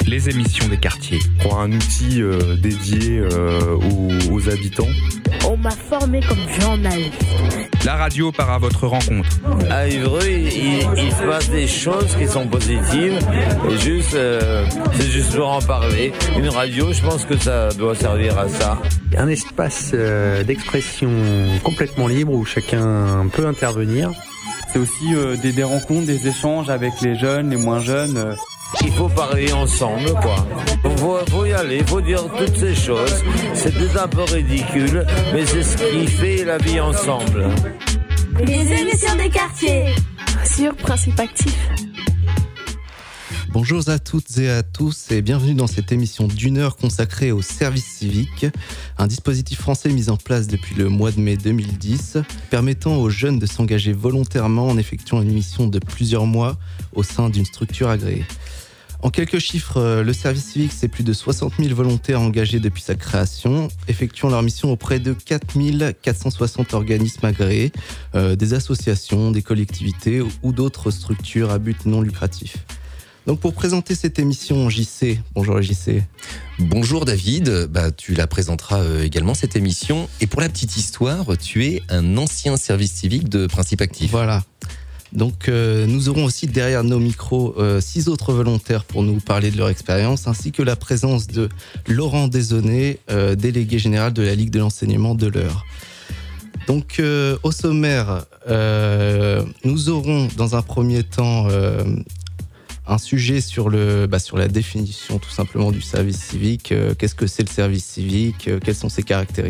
les émissions des quartiers. Pour un outil dédié aux habitants. On m'a formé comme journaliste. La radio part à votre rencontre. À Évreux, il se passe des choses qui sont positives. Et c'est juste pour en parler. Une radio, je pense que ça doit servir à ça. Un espace d'expression complètement libre où chacun peut intervenir. C'est aussi des rencontres, des échanges avec les jeunes, les moins jeunes. Il faut parler ensemble, quoi. Faut y aller, faut dire toutes ces choses. C'est peut-être un peu ridicule, mais c'est ce qui fait la vie ensemble. Les émissions des quartiers sur Principe Actif. Bonjour à toutes et à tous et bienvenue dans cette émission d'1 heure consacrée au service civique, un dispositif français mis en place depuis le mois de mai 2010, permettant aux jeunes de s'engager volontairement en effectuant une mission de plusieurs mois au sein d'une structure agréée. En quelques chiffres, le service civique, c'est plus de 60 000 volontaires engagés depuis sa création, effectuant leur mission auprès de 4 460 organismes agréés, des associations, des collectivités ou d'autres structures à but non lucratif. Donc pour présenter cette émission, JC. Bonjour JC. Bonjour David, tu la présenteras également cette émission. Et pour la petite histoire, tu es un ancien service civique de Principe Actif. Voilà. Donc nous aurons aussi derrière nos micros 6 autres volontaires pour nous parler de leur expérience, ainsi que la présence de Laurent Desonnet, délégué général de la Ligue de l'enseignement de l'Eure. Donc au sommaire, nous aurons dans un premier temps un sujet sur la définition tout simplement du service civique. Qu'est-ce que c'est le service civique ? Quelles sont ses caractéristiques ?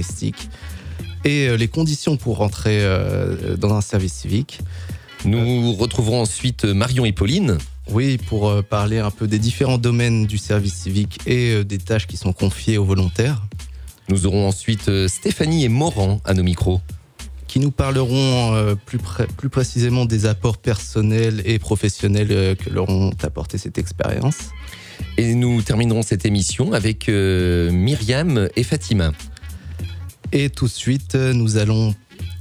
Et les conditions pour rentrer dans un service civique. Nous retrouverons ensuite Marion et Pauline. Oui, pour parler un peu des différents domaines du service civique et des tâches qui sont confiées aux volontaires. Nous aurons ensuite Stéphanie et Morand à nos micros. Qui nous parleront plus précisément des apports personnels et professionnels que leur ont apporté cette expérience. Et nous terminerons cette émission avec Myriam et Fatima. Et tout de suite, nous allons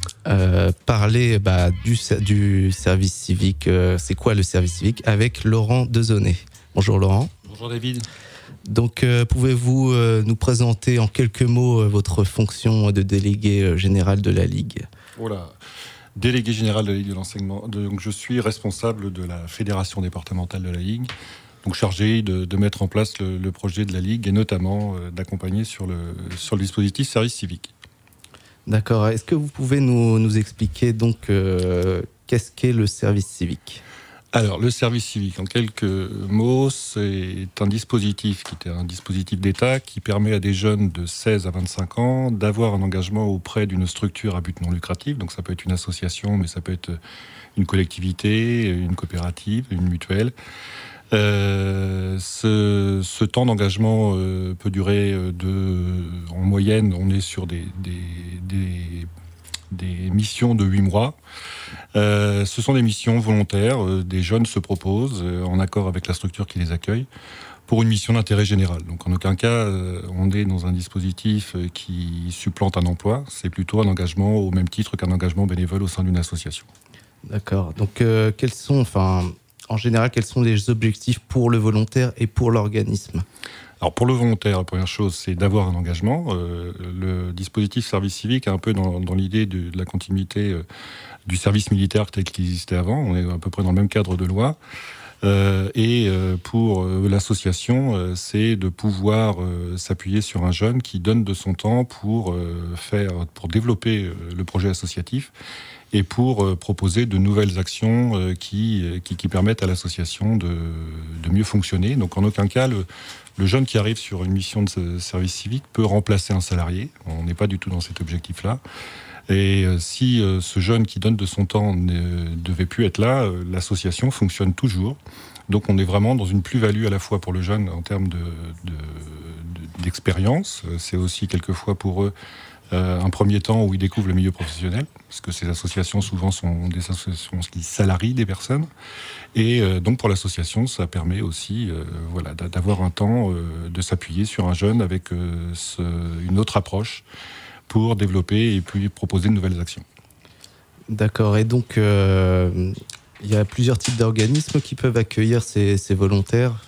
parler du service civique. C'est quoi le service civique avec Laurent Desonnet. Bonjour Laurent. Bonjour David. Donc pouvez-vous nous présenter en quelques mots votre fonction de délégué général de la Ligue ? Voilà. Délégué général de la Ligue de l'enseignement. Donc je suis responsable de la fédération départementale de la Ligue, donc chargé de mettre en place le projet de la Ligue et notamment d'accompagner sur le dispositif service civique. D'accord. Est-ce que vous pouvez nous expliquer donc qu'est-ce qu'est le service civique ? Alors, le service civique, en quelques mots, c'est un dispositif qui était un dispositif d'État qui permet à des jeunes de 16 à 25 ans d'avoir un engagement auprès d'une structure à but non lucratif. Donc, ça peut être une association, mais ça peut être une collectivité, une coopérative, une mutuelle. Ce temps d'engagement peut durer en moyenne, on est sur des missions de 8 mois. Ce sont des missions volontaires. Des jeunes se proposent, en accord avec la structure qui les accueille, pour une mission d'intérêt général. Donc en aucun cas, on est dans un dispositif qui supplante un emploi. C'est plutôt un engagement au même titre qu'un engagement bénévole au sein d'une association. D'accord. Donc en général, quels sont les objectifs pour le volontaire et pour l'organisme ? Alors pour le volontaire, la première chose, c'est d'avoir un engagement. Le dispositif service civique est un peu dans l'idée de la continuité du service militaire tel qu'il existait avant. On est à peu près dans le même cadre de loi. Pour l'association, c'est de pouvoir s'appuyer sur un jeune qui donne de son temps pour développer le projet associatif et pour proposer de nouvelles actions qui permettent à l'association de mieux fonctionner. Donc en aucun cas, le jeune qui arrive sur une mission de service civique peut remplacer un salarié. On n'est pas du tout dans cet objectif-là. Et si ce jeune qui donne de son temps ne devait plus être là, l'association fonctionne toujours. Donc on est vraiment dans une plus-value à la fois pour le jeune en termes d'expérience. C'est aussi quelquefois pour eux un premier temps où ils découvrent le milieu professionnel, parce que ces associations souvent sont des associations qui salarient des personnes. Et donc pour l'association, ça permet aussi d'avoir un temps de s'appuyer sur un jeune avec une autre approche pour développer et puis proposer de nouvelles actions. D'accord. Et donc, il y a plusieurs types d'organismes qui peuvent accueillir ces volontaires.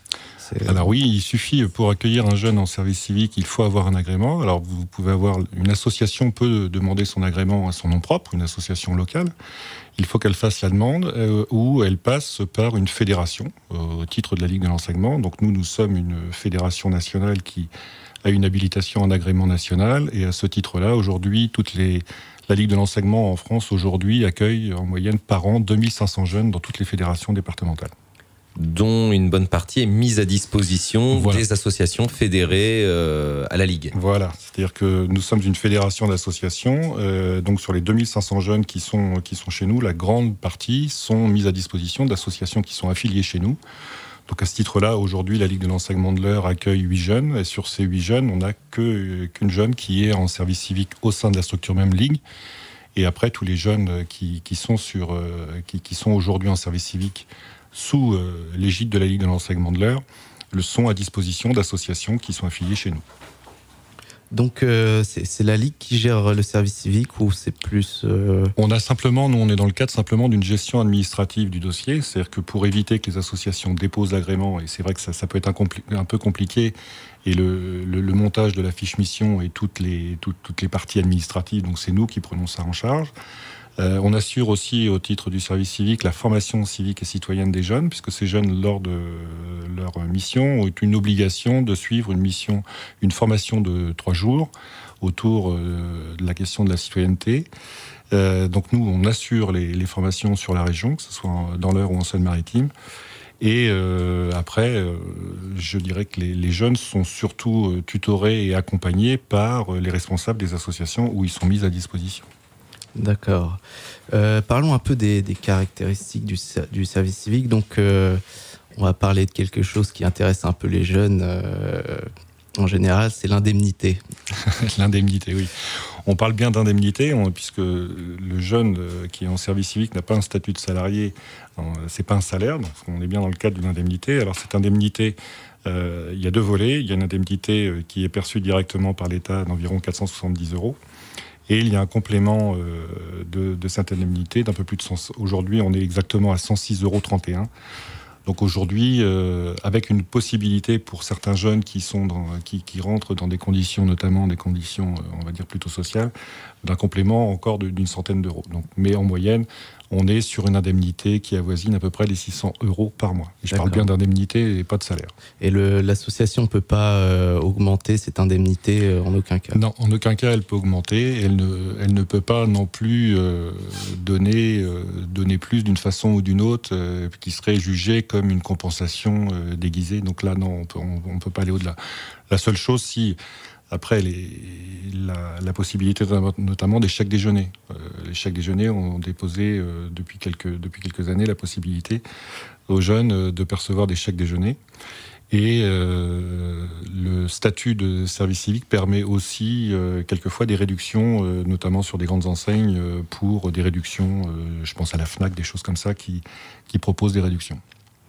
Alors oui, il suffit pour accueillir un jeune en service civique, il faut avoir un agrément. Alors vous pouvez avoir, une association peut demander son agrément à son nom propre, une association locale. Il faut qu'elle fasse la demande ou elle passe par une fédération au titre de la Ligue de l'enseignement. Donc nous sommes une fédération nationale qui a une habilitation en agrément national et à ce titre-là, aujourd'hui, la Ligue de l'enseignement en France aujourd'hui accueille en moyenne par an 2500 jeunes dans toutes les fédérations départementales. Dont une bonne partie est mise à disposition des associations fédérées à la Ligue. Voilà, c'est-à-dire que nous sommes une fédération d'associations, donc sur les 2500 jeunes qui sont chez nous, la grande partie sont mises à disposition d'associations qui sont affiliées chez nous. Donc à ce titre-là, aujourd'hui, la Ligue de l'enseignement de l'Eure accueille 8 jeunes, et sur ces 8 jeunes, on n'a qu'une jeune qui est en service civique au sein de la structure même Ligue. Et après, tous les jeunes qui sont aujourd'hui en service civique sous l'égide de la Ligue de l'enseignement de l'Eure, le sont à disposition d'associations qui sont affiliées chez nous. Donc c'est la Ligue qui gère le service civique ou c'est plus... On est dans le cadre simplement d'une gestion administrative du dossier, c'est-à-dire que pour éviter que les associations déposent l'agrément, et c'est vrai que ça peut être un peu compliqué, et le montage de la fiche mission et toutes les parties administratives, donc c'est nous qui prenons ça en charge. On assure aussi, au titre du service civique, la formation civique et citoyenne des jeunes, puisque ces jeunes, lors de leur mission, ont une obligation de suivre une formation de 3 jours autour de la question de la citoyenneté. Donc nous, on assure les formations sur la région, que ce soit dans l'Eure ou en Seine-Maritime. Et après, je dirais que les jeunes sont surtout tutorés et accompagnés par les responsables des associations où ils sont mis à disposition. D'accord. Parlons un peu des caractéristiques du service civique. Donc, on va parler de quelque chose qui intéresse un peu les jeunes en général, c'est l'indemnité. L'indemnité, oui. On parle bien d'indemnité, puisque le jeune qui est en service civique n'a pas un statut de salarié, c'est pas un salaire, donc on est bien dans le cadre d'une indemnité. Alors cette indemnité, il y a 2 volets. Il y a une indemnité qui est perçue directement par l'État d'environ 470 €. Et il y a un complément de cette indemnité d'un peu plus de 100. Aujourd'hui, on est exactement à 106,31 €. Donc aujourd'hui, avec une possibilité pour certains jeunes qui rentrent dans des conditions, notamment des conditions, on va dire plutôt sociales, d'un complément encore d'une centaine d'euros. Donc, mais en moyenne, on est sur une indemnité qui avoisine à peu près les 600 € par mois. Et je parle bien d'indemnité et pas de salaire. Et l'association ne peut pas augmenter cette indemnité en aucun cas? Non, en aucun cas elle peut augmenter. Elle ne peut pas non plus donner plus d'une façon ou d'une autre qui serait jugée comme une compensation déguisée. Donc là, non, on peut pas aller au-delà. La seule chose, si... Après, la possibilité notamment des chèques déjeuners. Les chèques déjeuners ont déposé depuis quelques années la possibilité aux jeunes de percevoir des chèques déjeuners. Et le statut de service civique permet aussi quelquefois des réductions, notamment sur des grandes enseignes, pour des réductions, je pense à la FNAC, des choses comme ça, qui proposent des réductions.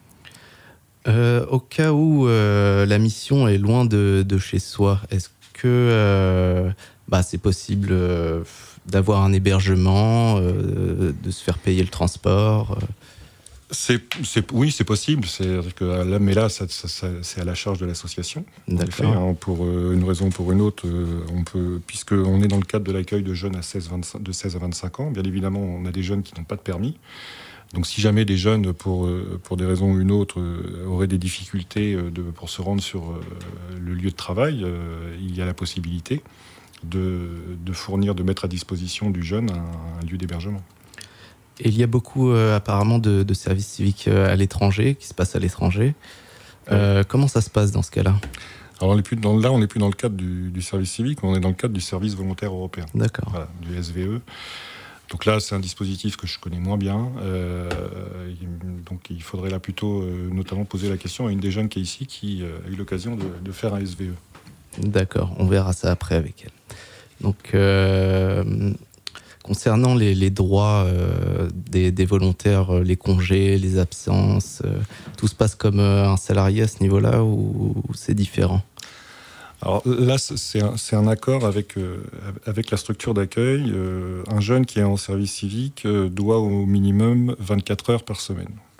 Au cas où la mission est loin de chez soi, est-ce que c'est possible d'avoir un hébergement, de se faire payer le transport Oui, c'est possible. Mais là, c'est à la charge de l'association. D'accord. Pour une raison ou pour une autre, puisqu'on est dans le cadre de l'accueil de jeunes de 16 à 25 ans, bien évidemment, on a des jeunes qui n'ont pas de permis. Donc si jamais des jeunes, pour des raisons ou une autre, auraient des difficultés pour se rendre sur le lieu de travail, il y a la possibilité de mettre à disposition du jeune un lieu d'hébergement. Et il y a beaucoup apparemment de services civiques à l'étranger, qui se passent à l'étranger. Comment ça se passe dans ce cas-là ? Alors on n'est plus dans le cadre du service civique, on est dans le cadre du service volontaire européen. D'accord. Voilà, du SVE. Donc là, c'est un dispositif que je connais moins bien. Donc il faudrait là plutôt notamment poser la question à une des jeunes qui est ici, qui a eu l'occasion de faire un SVE. D'accord, on verra ça après avec elle. Donc, concernant les droits des volontaires, les congés, les absences, tout se passe comme un salarié à ce niveau-là ou c'est différent ? Alors là, c'est un accord avec la structure d'accueil. Un jeune qui est en service civique doit au minimum 24 heures par semaine.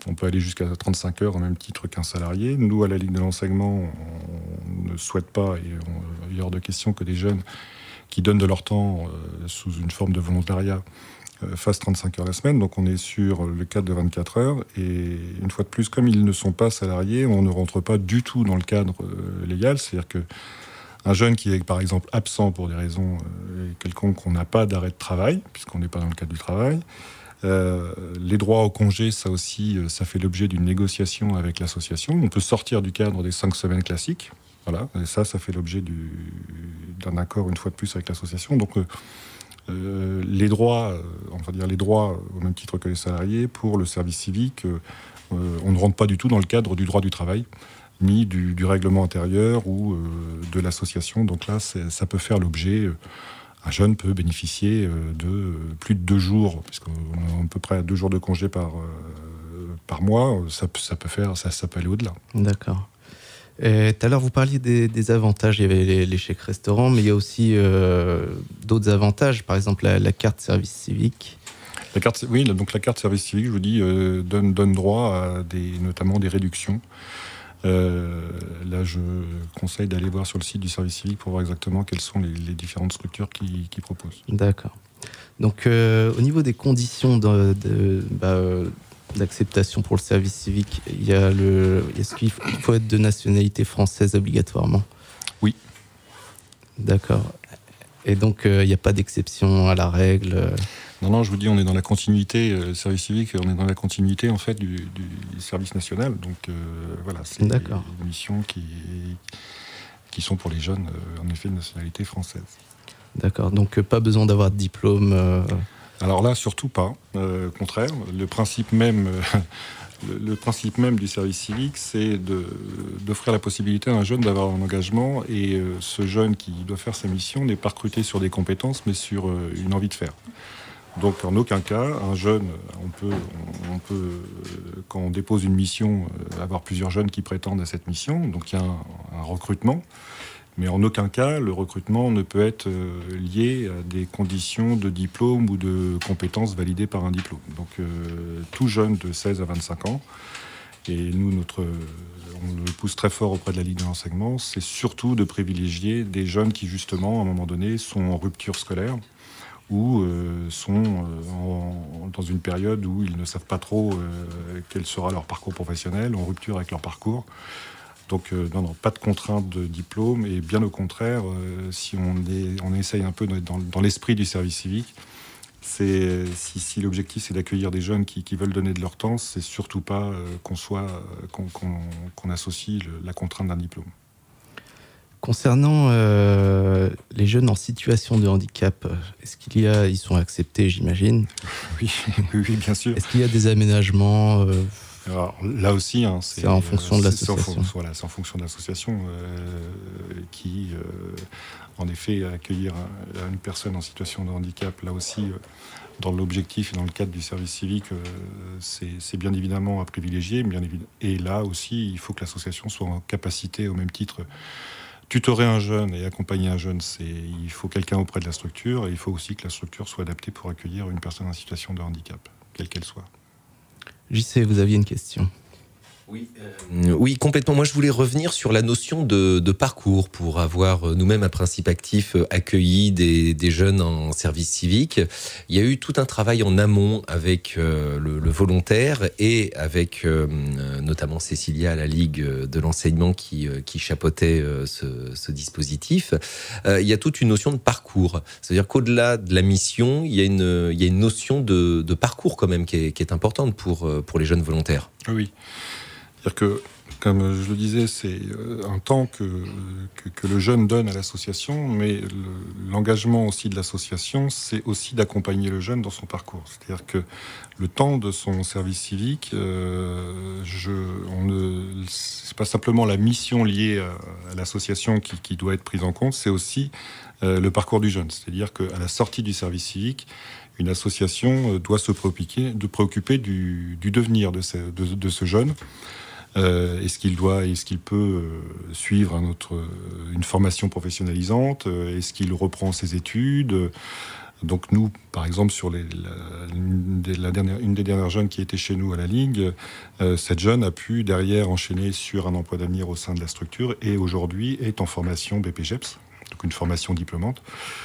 on peut aller jusqu'à 35 heures au même titre qu'un salarié. Nous, à la Ligue de l'enseignement, on ne souhaite pas, et il est hors de question que des jeunes qui donnent de leur temps sous une forme de volontariat fassent 35 heures la semaine. Donc on est sur le cadre de 24 heures. Et une fois de plus, comme ils ne sont pas salariés, on ne rentre pas du tout dans le cadre légal. C'est-à-dire que un jeune qui est par exemple absent pour des raisons quelconques, on n'a pas d'arrêt de travail, puisqu'on n'est pas dans le cadre du travail. Les droits au congé, ça aussi, ça fait l'objet d'une négociation avec l'association. On peut sortir du cadre des 5 semaines classiques. Voilà, et ça fait l'objet d'un accord une fois de plus avec l'association. Donc les droits, on va dire les droits au même titre que les salariés pour le service civique, on ne rentre pas du tout dans le cadre du droit du travail, ni du règlement intérieur ou de l'association. Donc là, ça peut faire l'objet. Un jeune peut bénéficier de plus de 2 jours, puisqu'on a à peu près 2 jours de congé par mois. Ça peut aller au-delà. D'accord. Tout à l'heure, vous parliez des avantages. Il y avait les chèques restaurants, mais il y a aussi d'autres avantages. Par exemple, la carte service civique. Donc la carte service civique, je vous dis, donne droit à notamment des réductions. Là, je conseille d'aller voir sur le site du service civique pour voir exactement quelles sont les différentes structures qui proposent. D'accord. Donc, au niveau des conditions d'acceptation pour le service civique, est-ce qu'il faut être de nationalité française obligatoirement ? Oui. D'accord. Et donc, il n'y a pas d'exception à la règle Non, je vous dis, on est dans la continuité, le service civique, on est dans la continuité, en fait, du service national. Donc, voilà, c'est des missions qui sont pour les jeunes, en effet, de nationalité française. D'accord. Donc, pas besoin d'avoir de diplôme Alors là, surtout pas. Au contraire, le principe même du service civique, c'est d'offrir la possibilité à un jeune d'avoir un engagement. Et ce jeune qui doit faire sa mission n'est pas recruté sur des compétences, mais sur une envie de faire. Donc, en aucun cas, un jeune, on peut quand on dépose une mission, avoir plusieurs jeunes qui prétendent à cette mission. Donc, il y a un recrutement. Mais en aucun cas, le recrutement ne peut être lié à des conditions de diplôme ou de compétences validées par un diplôme. Donc, tout jeune de 16 à 25 ans, et nous, on le pousse très fort auprès de la Ligue de l'enseignement, c'est surtout de privilégier des jeunes qui, justement, à un moment donné, sont en rupture scolaire ou sont dans une période où ils ne savent pas trop quel sera leur parcours professionnel, en rupture avec leur parcours. Donc, non, pas de contrainte de diplôme, et bien au contraire, si on essaye un peu dans l'esprit du service civique, si l'objectif c'est d'accueillir des jeunes qui veulent donner de leur temps, c'est surtout pas qu'on associe la contrainte d'un diplôme. Concernant les jeunes en situation de handicap, ils sont acceptés, j'imagine ? Oui, bien sûr. Est-ce qu'il y a des aménagements Alors, là aussi, c'est en fonction de l'association. C'est en fonction de l'association qui, en effet, accueillir une personne en situation de handicap, là aussi, dans l'objectif et dans le cadre du service civique, c'est bien évidemment à privilégier. Et là aussi, il faut que l'association soit en capacité, au même titre, tutorer un jeune et accompagner un jeune, il faut quelqu'un auprès de la structure, et il faut aussi que la structure soit adaptée pour accueillir une personne en situation de handicap, quelle qu'elle soit. JC, vous aviez une question ? Oui, complètement. Moi, je voulais revenir sur la notion de parcours pour avoir nous-mêmes à Principe Actif accueilli des jeunes en service civique. Il y a eu tout un travail en amont avec le volontaire et avec notamment Cécilia à la Ligue de l'enseignement qui chapeautait ce dispositif. Il y a toute une notion de parcours. C'est-à-dire qu'au-delà de la mission, il y a une notion de parcours quand même qui est importante pour les jeunes volontaires. Oui. C'est-à-dire que, comme je le disais, c'est un temps que le jeune donne à l'association, mais l'engagement aussi de l'association, c'est aussi d'accompagner le jeune dans son parcours. C'est-à-dire que le temps de son service civique, c'est pas simplement la mission liée à l'association qui doit être prise en compte, c'est aussi le parcours du jeune. C'est-à-dire qu'à la sortie du service civique, une association doit se préoccuper du devenir de ce jeune. Est-ce qu'il peut suivre une formation professionnalisante ? Est-ce qu'il reprend ses études ? Donc nous, par exemple, sur une des dernières jeunes qui était chez nous à la Ligue, cette jeune a pu derrière enchaîner sur un emploi d'avenir au sein de la structure et aujourd'hui est en formation BPGEPS, donc une formation diplômante.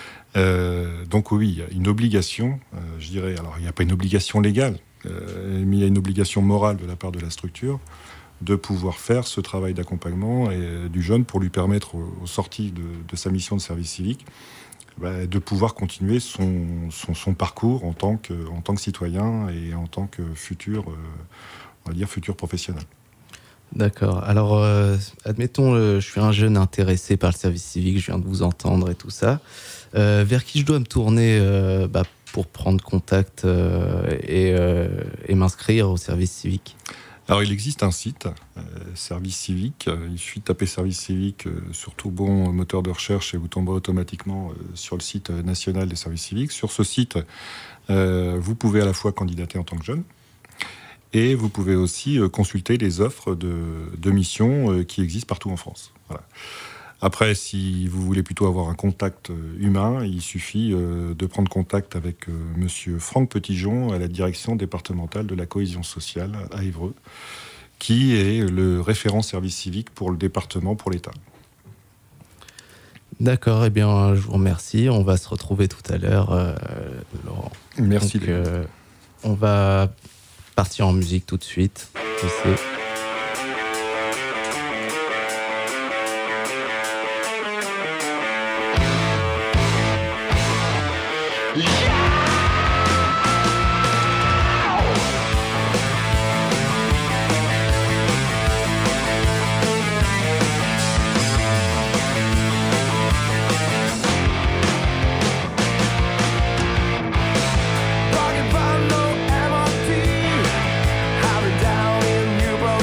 Donc oui, il y a une obligation, je dirais, alors il n'y a pas une obligation légale, mais il y a une obligation morale de la part de la structure de pouvoir faire ce travail d'accompagnement du jeune pour lui permettre, au sorti de sa mission de service civique, de pouvoir continuer son parcours en tant que citoyen et en tant que futur professionnel. D'accord. Alors, admettons, je suis un jeune intéressé par le service civique, je viens de vous entendre et tout ça. Vers qui je dois me tourner pour prendre contact et m'inscrire au service civique ? Alors, il existe un site, Service Civique. Il suffit de taper Service Civique sur tout bon moteur de recherche et vous tomberez automatiquement sur le site national des services civiques. Sur ce site, vous pouvez à la fois candidater en tant que jeune et vous pouvez aussi consulter les offres de missions qui existent partout en France. Voilà. Après, si vous voulez plutôt avoir un contact humain, il suffit de prendre contact avec monsieur Franck Petitjean à la direction départementale de la cohésion sociale à Évreux, qui est le référent service civique pour le département, pour l'État. D'accord, eh bien, je vous remercie. On va se retrouver tout à l'heure, Laurent. Merci. Donc, on va partir en musique tout de suite. Down in Newport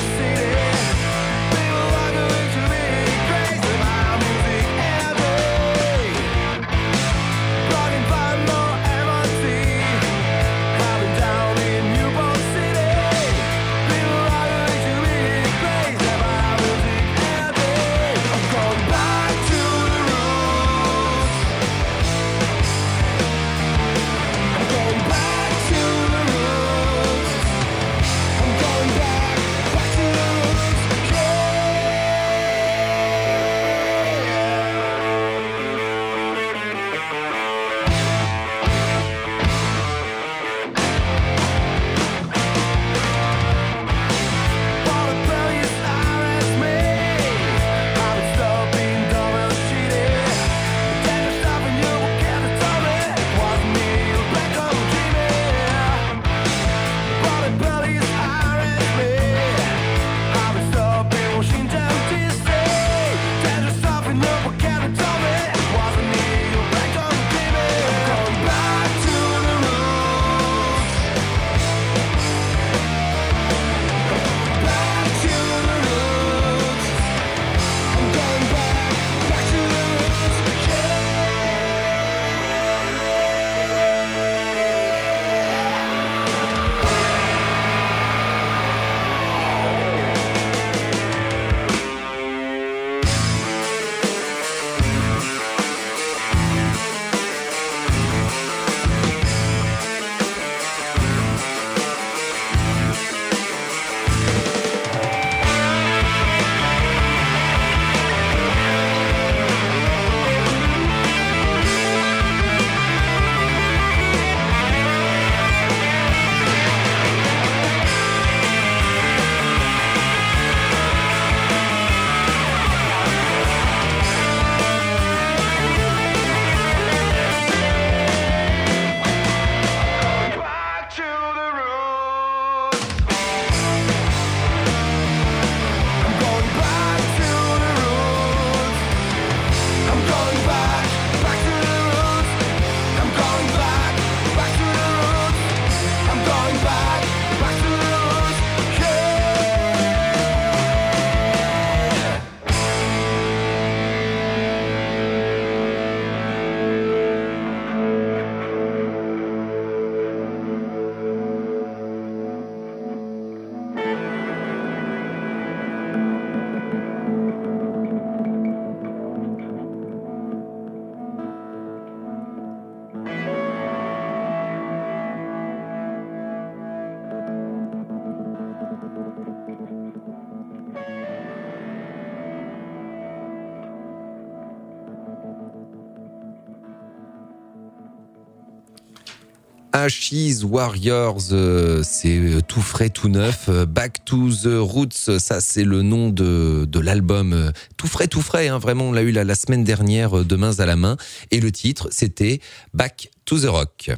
Ashes Warriors, c'est tout frais, tout neuf. Back to the Roots, ça c'est le nom de l'album. Tout frais, hein, vraiment, on l'a eu la semaine dernière de Mains à la main. Et le titre, c'était Back to the Rock.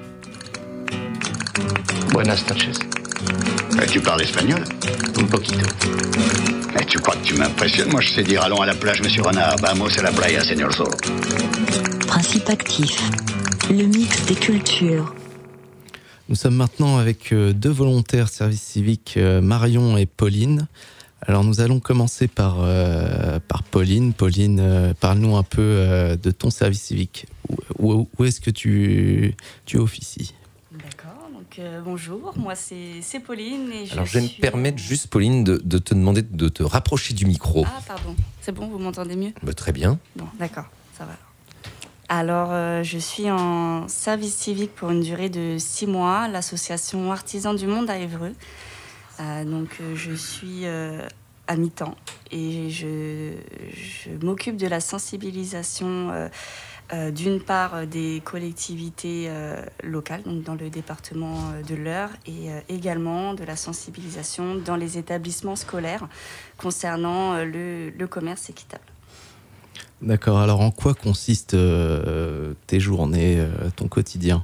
Buenas noches. Tu parles espagnol? Un poquito. Mais tu crois que tu m'impressionnes? Moi, je sais dire allons à la plage, monsieur Renard. Vamos a la playa, señor Zorro. Principe actif. Le mix des cultures. Nous sommes maintenant avec deux volontaires service civique, Marion et Pauline. Alors nous allons commencer par Pauline. Pauline, parle-nous un peu de ton service civique. Où est-ce que tu officies? D'accord, donc bonjour, moi c'est Pauline. Et alors je vais me permettre juste, Pauline, de te demander de te rapprocher du micro. Ah pardon, c'est bon, vous m'entendez mieux? Très bien. Bon, d'accord, ça va. Alors, je suis en service civique pour une durée de 6 mois, l'association Artisans du Monde à Évreux. Donc, je suis à mi-temps et je m'occupe de la sensibilisation d'une part des collectivités locales, donc dans le département de l'Eure, et également de la sensibilisation dans les établissements scolaires concernant le commerce équitable. D'accord, alors en quoi consistent tes journées, ton quotidien?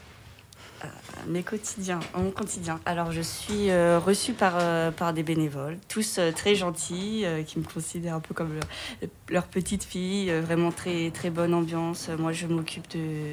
Mon quotidien. Alors je suis reçue par des bénévoles, tous très gentils, qui me considèrent un peu comme leur petite fille, vraiment très, très bonne ambiance. Moi je m'occupe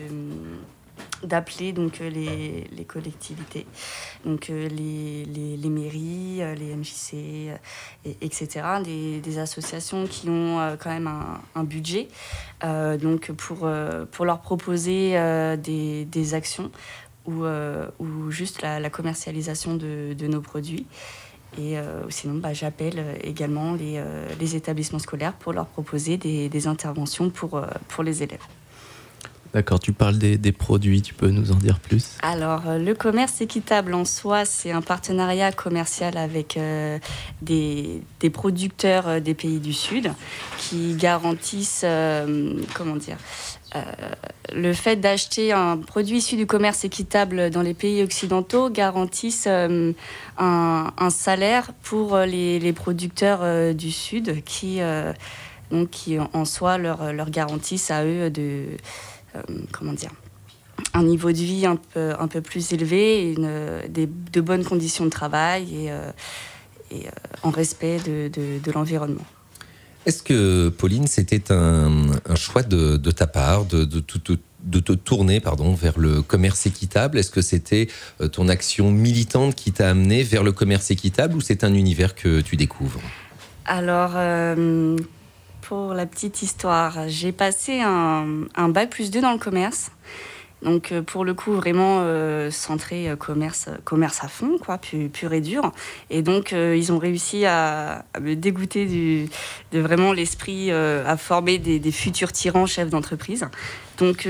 d'appeler donc les collectivités, donc les mairies, les MJC, etc., des associations qui ont quand même un budget, donc pour leur proposer des actions ou juste la commercialisation de nos produits. Et sinon, j'appelle également les établissements scolaires pour leur proposer des interventions pour les élèves. D'accord, tu parles des produits, tu peux nous en dire plus? Alors, le commerce équitable en soi, c'est un partenariat commercial avec des producteurs des pays du Sud qui garantissent, le fait d'acheter un produit issu du commerce équitable dans les pays occidentaux garantissent un salaire pour les producteurs du Sud qui en soi leur garantissent à eux un niveau de vie un peu plus élevé, de bonnes conditions de travail et en respect de l'environnement. Est-ce que, Pauline, c'était un choix de ta part de te tourner vers le commerce équitable? Est-ce que c'était ton action militante qui t'a amené vers le commerce équitable ou c'est un univers que tu découvres? Alors, pour la petite histoire, j'ai passé un bac plus 2 dans le commerce. Donc, pour le coup, vraiment centré commerce à fond, quoi, pur et dur. Et donc, ils ont réussi à me dégoûter de vraiment l'esprit à former des futurs tyrans chefs d'entreprise. Donc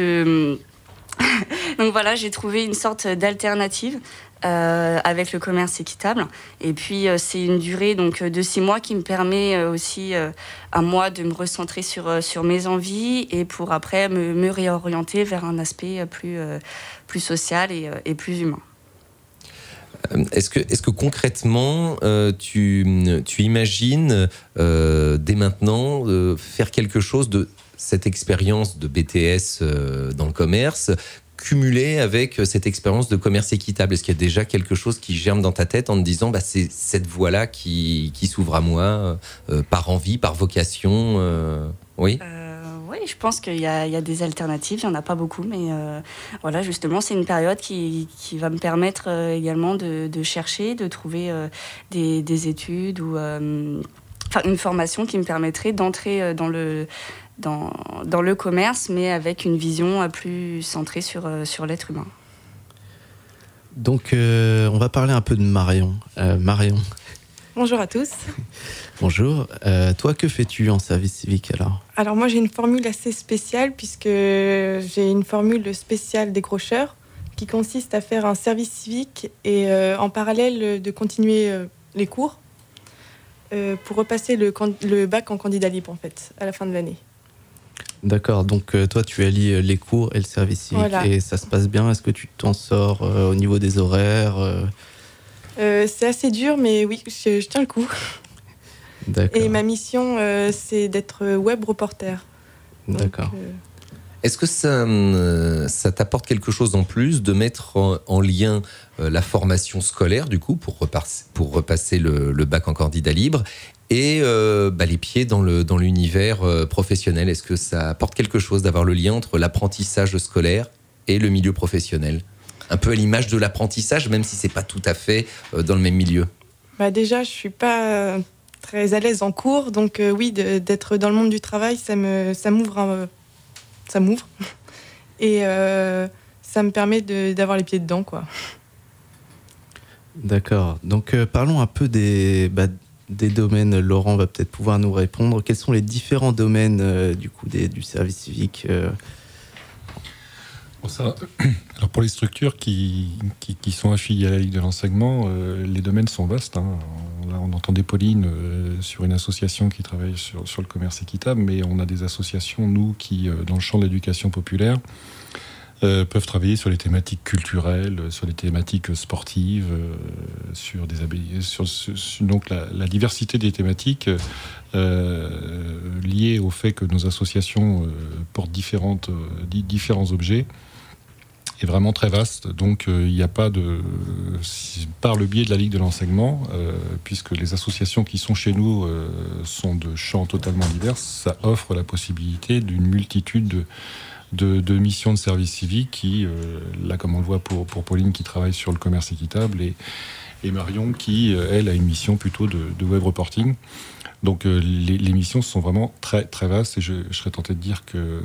voilà, j'ai trouvé une sorte d'alternative avec le commerce équitable. Et puis, c'est une durée de 6 mois qui me permet aussi à moi de me recentrer sur mes envies et pour après me réorienter vers un aspect plus social et plus humain. Est-ce que concrètement, tu imagines dès maintenant faire quelque chose de cette expérience de BTS dans le commerce cumulée avec cette expérience de commerce équitable? Est-ce qu'il y a déjà quelque chose qui germe dans ta tête en te disant c'est cette voie-là qui s'ouvre à moi par envie, par vocation? Oui. Oui, je pense qu'il y a des alternatives. Il n'y en a pas beaucoup, mais voilà, justement, c'est une période qui va me permettre également de chercher, de trouver des études ou une formation qui me permettrait d'entrer dans le commerce, mais avec une vision plus centrée sur l'être humain. Donc, on va parler un peu de Marion. Marion. Bonjour à tous. Bonjour. Toi, que fais-tu en service civique alors? Alors moi, j'ai une formule assez spéciale puisque j'ai une formule spéciale décrocheur qui consiste à faire un service civique et en parallèle de continuer les cours pour repasser le bac en candidat libre en fait, à la fin de l'année. D'accord, donc toi tu allies les cours et le service civique, voilà. Et ça se passe bien? Est-ce que tu t'en sors au niveau des horaires? C'est assez dur, mais oui, je tiens le coup. D'accord. Et ma mission, c'est d'être web reporter. D'accord. Donc, est-ce que ça t'apporte quelque chose en plus de mettre en lien la formation scolaire, du coup, pour repasser le bac en candidat libre, et les pieds dans l'univers professionnel? Est-ce que ça apporte quelque chose d'avoir le lien entre l'apprentissage scolaire et le milieu professionnel? Un peu à l'image de l'apprentissage, même si c'est pas tout à fait dans le même milieu. Déjà, je suis pas très à l'aise en cours, donc oui, d'être dans le monde du travail, ça m'ouvre. Ça m'ouvre. Et ça me permet d'avoir les pieds dedans, quoi. D'accord. Donc, parlons un peu des domaines. Laurent va peut-être pouvoir nous répondre. Quels sont les différents domaines du service civique Alors pour les structures qui sont affiliées à la Ligue de l'enseignement, les domaines sont vastes. Hein. Là, on entendait Pauline sur une association qui travaille sur le commerce équitable, mais on a des associations, nous, qui, dans le champ de l'éducation populaire, peuvent travailler sur les thématiques culturelles, sur les thématiques sportives, donc la diversité des thématiques liées au fait que nos associations portent différents objets est vraiment très vaste. Donc il n'y a pas par le biais de la Ligue de l'enseignement, puisque les associations qui sont chez nous sont de champs totalement divers, ça offre la possibilité d'une multitude de missions de service civique qui, là comme on le voit pour Pauline qui travaille sur le commerce équitable, et Marion qui, elle, a une mission plutôt de web reporting. Donc les missions sont vraiment très, très vastes, et je serais tenté de dire que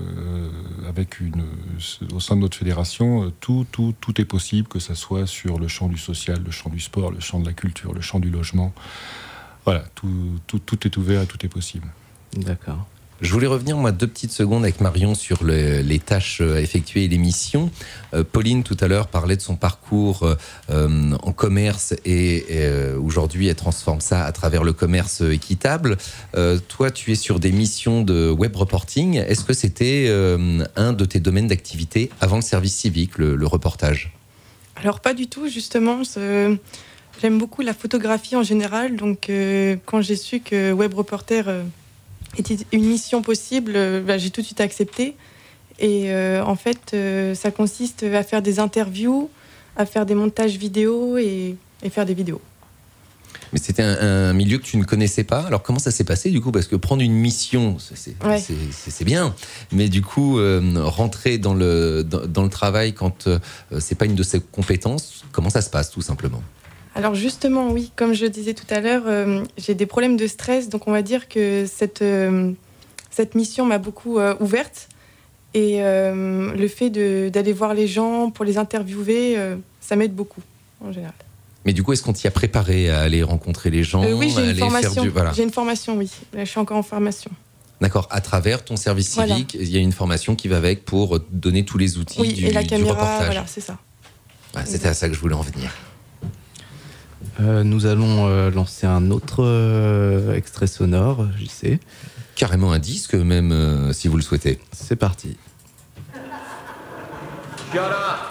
au sein de notre fédération, tout est possible, que ça soit sur le champ du social, le champ du sport, le champ de la culture, le champ du logement. Voilà, tout est ouvert et tout est possible. D'accord. Je voulais revenir, moi, 2 petites secondes avec Marion sur les tâches à effectuer et les missions. Pauline, tout à l'heure, parlait de son parcours en commerce et aujourd'hui, elle transforme ça à travers le commerce équitable. Toi, tu es sur des missions de web reporting. Est-ce que c'était un de tes domaines d'activité avant le service civique, le reportage? Alors, pas du tout, justement. J'aime beaucoup la photographie en général. Donc, quand j'ai su que web reporter était une mission possible, j'ai tout de suite accepté. Et en fait, ça consiste à faire des interviews, à faire des montages vidéo et faire des vidéos. Mais c'était un milieu que tu ne connaissais pas. Alors comment ça s'est passé du coup? Parce que prendre une mission, c'est bien. Mais du coup, rentrer dans le travail quand c'est pas une de ses compétences, comment ça se passe tout simplement? Alors justement, oui, comme je disais tout à l'heure, j'ai des problèmes de stress, donc on va dire que cette mission m'a beaucoup ouverte, et le fait d'aller voir les gens pour les interviewer, ça m'aide beaucoup en général. Mais du coup, est-ce qu'on t'y a préparé à aller rencontrer les gens? Oui, j'ai une formation. Voilà. J'ai une formation, oui. Je suis encore en formation. D'accord. À travers ton service civique, il y a une formation qui va avec pour donner tous les outils et la caméra, du reportage. Voilà, c'est ça. Ouais, c'était à ça que je voulais en venir. Nous allons lancer un autre extrait sonore, JC. Carrément un disque, même si vous le souhaitez. C'est parti. Shut up.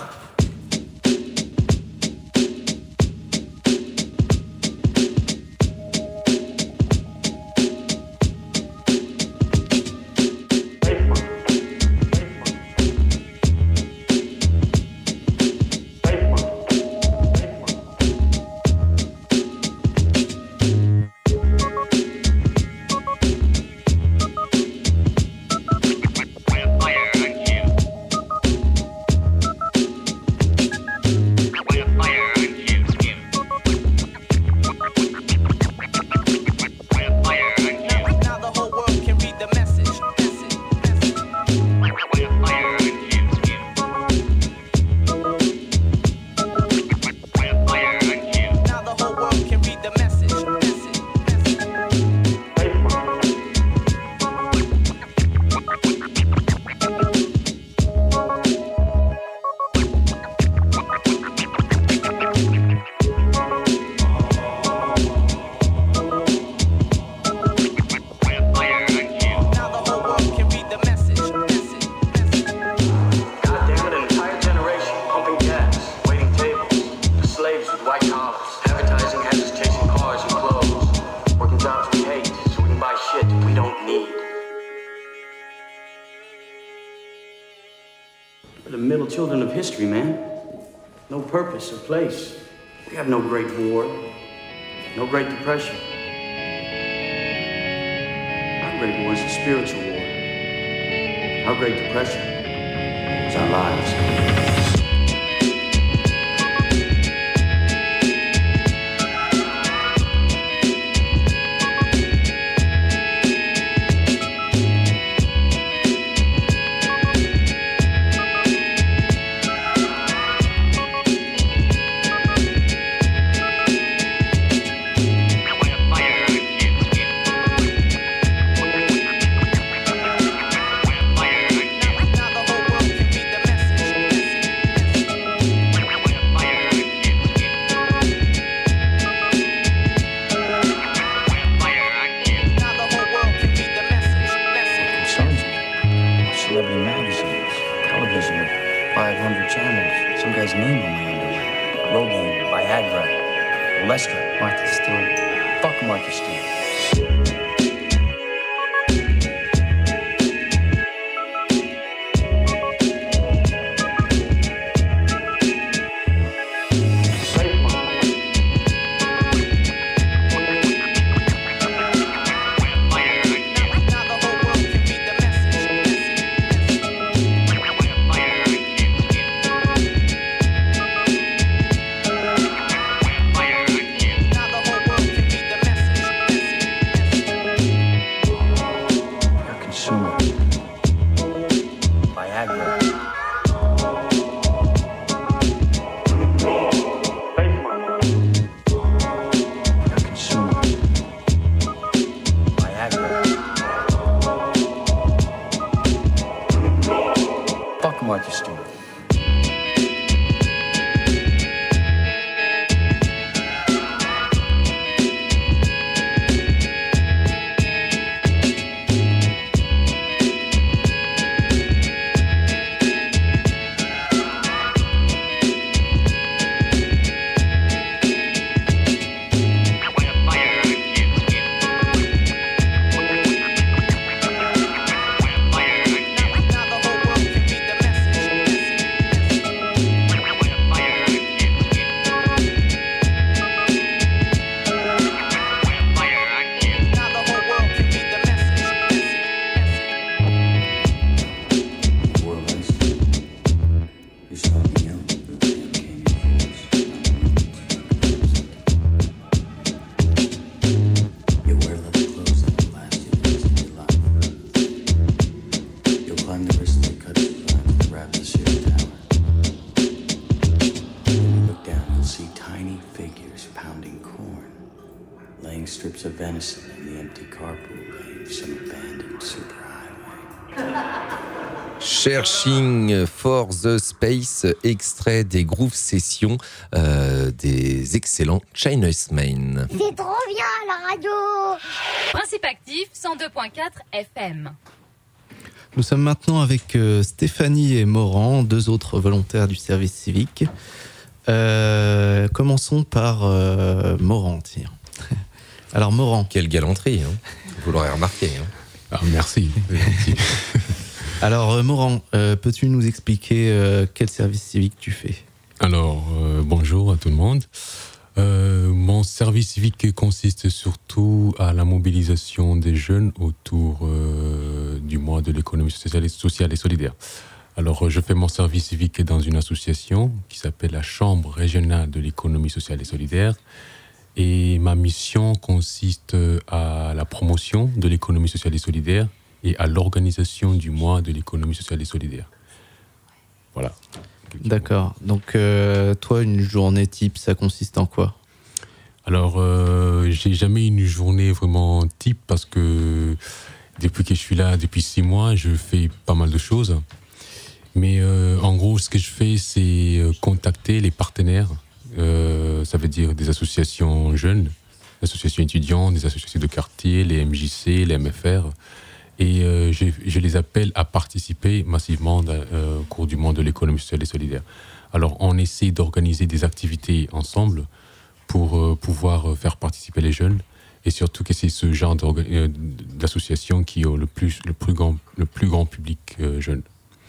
children of history, man. No purpose or place. We have no Great War, no Great Depression. Our Great War is a spiritual war. Our Great Depression is our lives. Searching for the Space, extrait des Groove Sessions des excellents China's-Man. C'est trop bien la radio. Principe actif 102.4 FM. Nous sommes maintenant avec Stéphanie et Morand, deux autres volontaires du service civique. Commençons par Morand. Tiens. Alors Morand. Quelle galanterie, hein. Vous l'aurez remarqué. Hein. Ah, merci. Alors Morand, peux-tu nous expliquer quel service civique tu fais ? Alors, bonjour à tout le monde. Mon service civique consiste surtout à la mobilisation des jeunes autour du mois de l'économie sociale et solidaire. Alors, je fais mon service civique dans une association qui s'appelle la Chambre régionale de l'économie sociale et solidaire. Et ma mission consiste à la promotion de l'économie sociale et solidaire et à l'organisation du mois de l'économie sociale et solidaire. Voilà. D'accord. Donc, toi, une journée type, ça consiste en quoi ? Alors, j'ai jamais une journée vraiment type parce que depuis que je suis là, depuis 6 mois, je fais pas mal de choses. Mais en gros, ce que je fais, c'est contacter les partenaires. Ça veut dire des associations jeunes, des associations étudiantes, des associations de quartier, les MJC, les MFR. Et je les appelle à participer massivement au cours du mois de l'économie sociale et solidaire. Alors, on essaie d'organiser des activités ensemble pour pouvoir faire participer les jeunes. Et surtout que c'est ce genre d'association qui a le plus grand public jeune.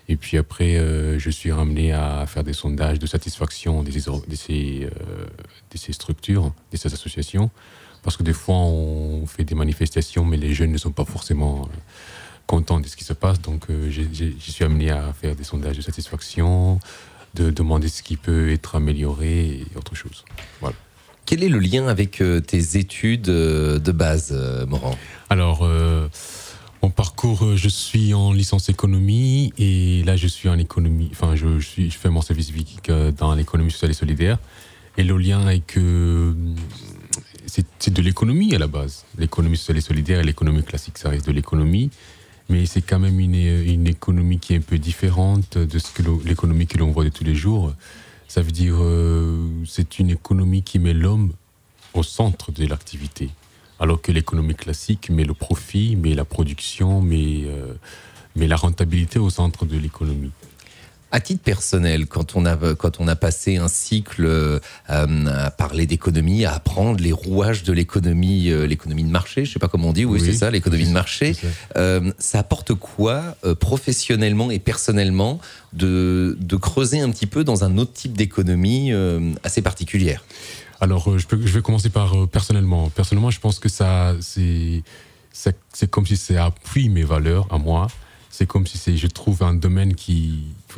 Et puis après, je suis ramené à faire des sondages de satisfaction de ces structures, de ces associations. Parce que des fois, on fait des manifestations, mais les jeunes ne sont pas forcément contents de ce qui se passe. Donc, je suis amené à faire des sondages de satisfaction, de demander ce qui peut être amélioré et autre chose. Voilà. Quel est le lien avec tes études de base, Morand ? Alors, mon parcours, je suis en licence économie et là, je suis en économie. Enfin, je fais mon service civique dans l'économie sociale et solidaire. Et le lien est que c'est de l'économie à la base. L'économie sociale et solidaire et l'économie classique, ça reste de l'économie. Mais c'est quand même une économie qui est un peu différente de l'économie que l'on voit de tous les jours. Ça veut dire c'est une économie qui met l'homme au centre de l'activité. Alors que l'économie classique met le profit, met la production, met la rentabilité au centre de l'économie. À titre personnel, quand on a passé un cycle à parler d'économie, à apprendre les rouages de l'économie de marché, je sais pas comment on dit, oui c'est ça, l'économie de marché, ça apporte quoi professionnellement et personnellement de creuser un petit peu dans un autre type d'économie assez particulière ? Alors, je vais commencer par personnellement. Personnellement, je pense que c'est comme si ça appuie mes valeurs à moi. C'est comme si je trouve un domaine qui